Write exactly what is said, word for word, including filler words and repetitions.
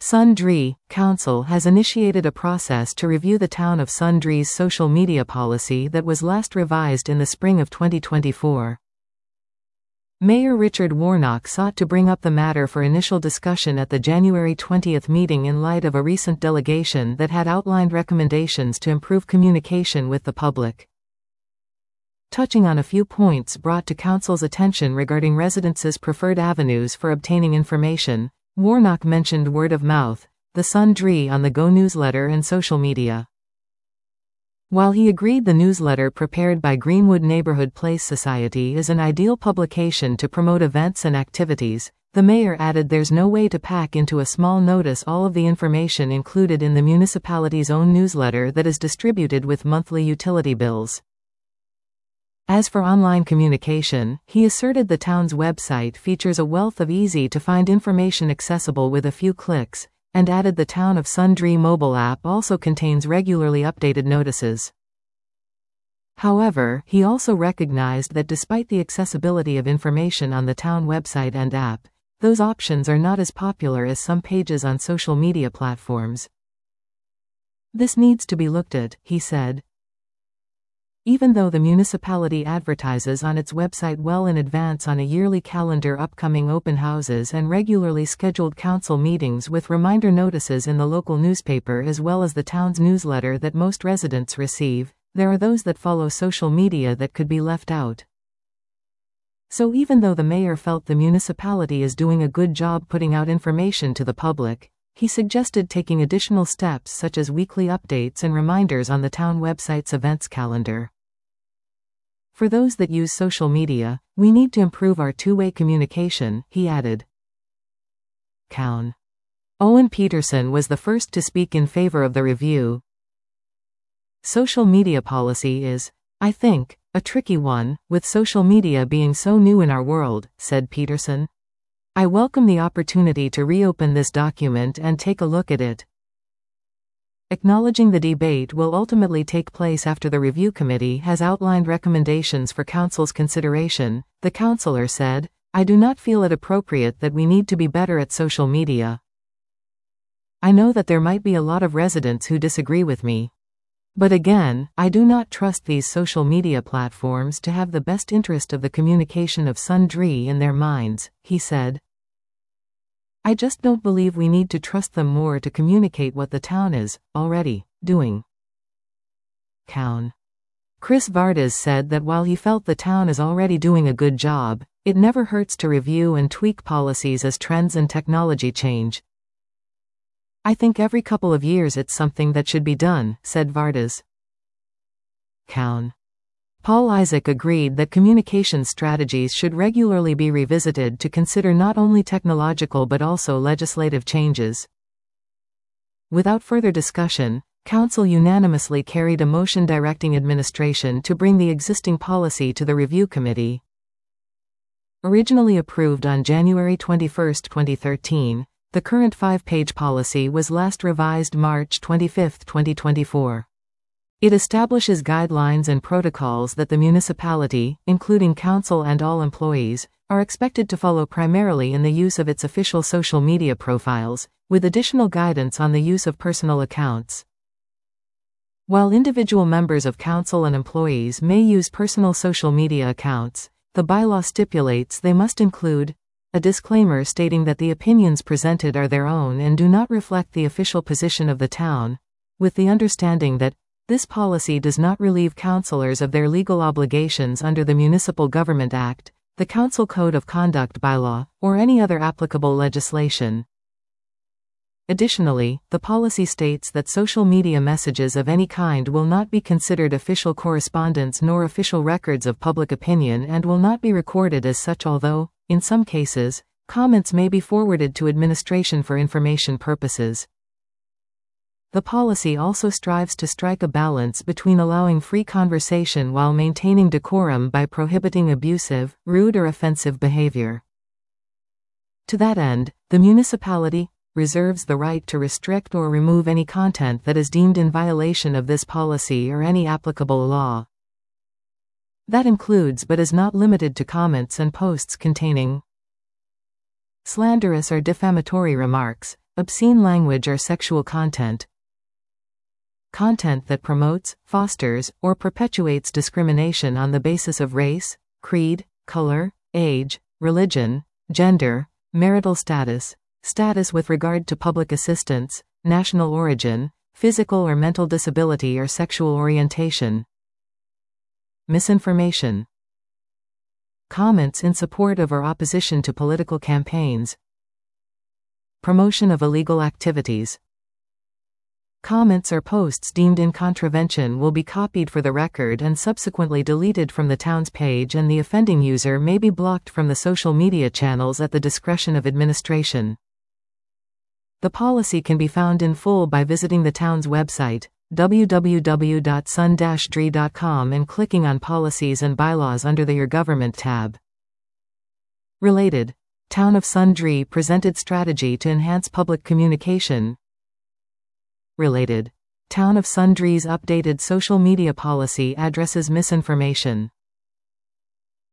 Sundre Council has initiated a process to review the town of Sundre's social media policy that was last revised in the spring of twenty twenty-four. Mayor Richard Warnock sought to bring up the matter for initial discussion at the January twentieth meeting in light of a recent delegation that had outlined recommendations to improve communication with the public. Touching on a few points brought to Council's attention regarding residents' preferred avenues for obtaining information, Warnock mentioned word of mouth, the Sundre on the Go newsletter and social media. While he agreed the newsletter prepared by Greenwood Neighborhood Place Society is an ideal publication to promote events and activities, the mayor added there's no way to pack into a small notice all of the information included in the municipality's own newsletter that is distributed with monthly utility bills. As for online communication, he asserted the town's website features a wealth of easy-to-find information accessible with a few clicks, and added the Town of Sundre mobile app also contains regularly updated notices. However, he also recognized that despite the accessibility of information on the town website and app, those options are not as popular as some pages on social media platforms. This needs to be looked at, he said. Even though the municipality advertises on its website well in advance on a yearly calendar upcoming open houses and regularly scheduled council meetings with reminder notices in the local newspaper as well as the town's newsletter that most residents receive, there are those that follow social media that could be left out. So even though the mayor felt the municipality is doing a good job putting out information to the public, he suggested taking additional steps such as weekly updates and reminders on the town website's events calendar. For those that use social media, we need to improve our two-way communication, he added. Coun. Owen Peterson was the first to speak in favor of the review. Social media policy is, I think, a tricky one, with social media being so new in our world, said Peterson. I welcome the opportunity to reopen this document and take a look at it. Acknowledging the debate will ultimately take place after the review committee has outlined recommendations for council's consideration, the councillor said, I do not feel it appropriate that we need to be better at social media. I know that there might be a lot of residents who disagree with me. But again, I do not trust these social media platforms to have the best interest of the communication of Sundre in their minds, he said. I just don't believe we need to trust them more to communicate what the town is already doing. Coun. Chris Vardas said that while he felt the town is already doing a good job, it never hurts to review and tweak policies as trends and technology change. I think every couple of years it's something that should be done, said Vardas. Coun. Paul Isaac agreed that communication strategies should regularly be revisited to consider not only technological but also legislative changes. Without further discussion, Council unanimously carried a motion directing administration to bring the existing policy to the review committee. Originally approved on January twenty-first, twenty thirteen, the current five-page policy was last revised March twenty-fifth, twenty twenty-four. It establishes guidelines and protocols that the municipality, including council and all employees, are expected to follow primarily in the use of its official social media profiles, with additional guidance on the use of personal accounts. While individual members of council and employees may use personal social media accounts, the bylaw stipulates they must include a disclaimer stating that the opinions presented are their own and do not reflect the official position of the town, with the understanding that this policy does not relieve councillors of their legal obligations under the Municipal Government Act, the Council Code of Conduct bylaw, or any other applicable legislation. Additionally, the policy states that social media messages of any kind will not be considered official correspondence nor official records of public opinion and will not be recorded as such, although, in some cases, comments may be forwarded to administration for information purposes. The policy also strives to strike a balance between allowing free conversation while maintaining decorum by prohibiting abusive, rude or offensive behavior. To that end, the municipality reserves the right to restrict or remove any content that is deemed in violation of this policy or any applicable law. That includes but is not limited to comments and posts containing slanderous or defamatory remarks, obscene language or sexual content. Content that promotes, fosters, or perpetuates discrimination on the basis of race, creed, color, age, religion, gender, marital status, status with regard to public assistance, national origin, physical or mental disability or sexual orientation. Misinformation. Comments in support of or opposition to political campaigns. Promotion of illegal activities. Comments or posts deemed in contravention will be copied for the record and subsequently deleted from the town's page, and the offending user may be blocked from the social media channels at the discretion of administration. The policy can be found in full by visiting the town's website, w w w dot sun dash d r e dot com, and clicking on Policies and Bylaws under the Your Government tab. Related. Town of Sundre presented strategy to enhance public communication. Related. Town of Sundre's updated social media policy addresses misinformation.